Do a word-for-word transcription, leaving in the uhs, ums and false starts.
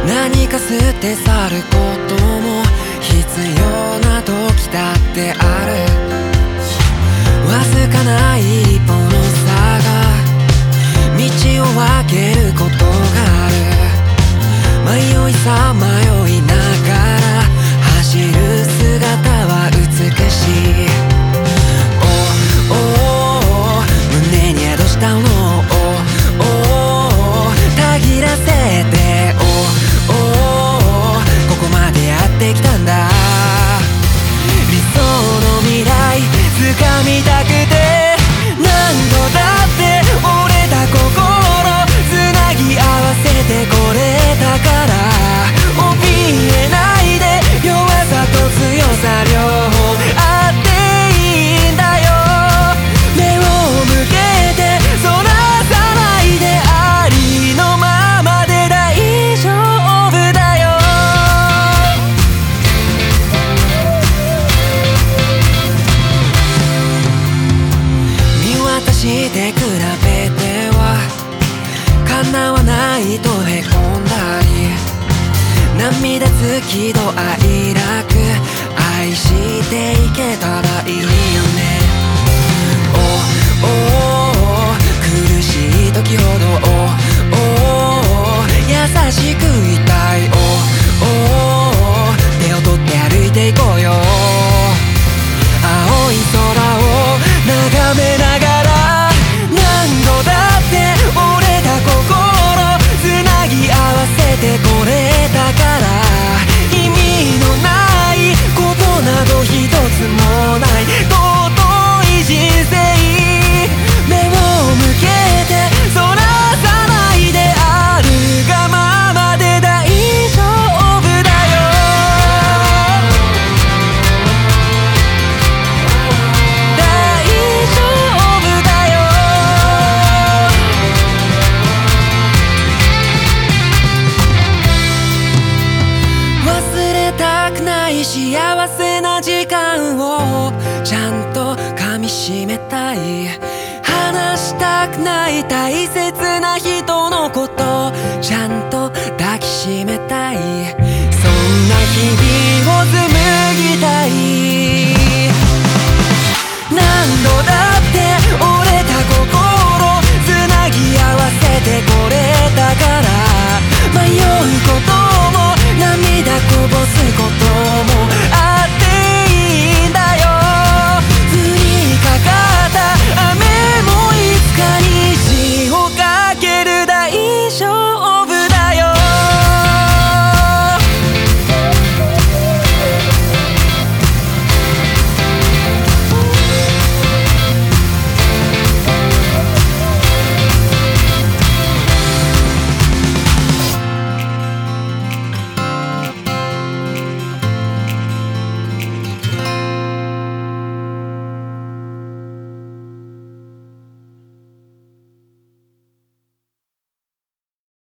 何か捨て去ることも必要な時だってある。わずかな一歩の差が道を分けることがある。迷いさまよいながら走る姿は美しい。おおお胸に宿したのをおおたぎらせておおここまでやってきたんだ。理想の未来掴みたくて何度だって折れた心つなぎ合わせてこれたから怯えないで弱さと強さ両方あっていいんだよ。目を向けてそらさないでありのままで大丈夫だよ。見渡して比べては叶わないとへこんだり涙つきど愛楽愛していけたらいいよね。おお苦しい時ほどおお優しくいたいおお手を取って歩いていこうよ。青い空を眺めながら何度だって折れた心つなぎ合わせてこれたから意味のないことなど一つもない尊い人生。目を向けてそらさないであるがままで大丈夫だよ。大丈夫だよ。忘れたくない幸せな時間をちゃんと噛みしめたい。話したくない大切な人のことちゃんと抱きしめたい。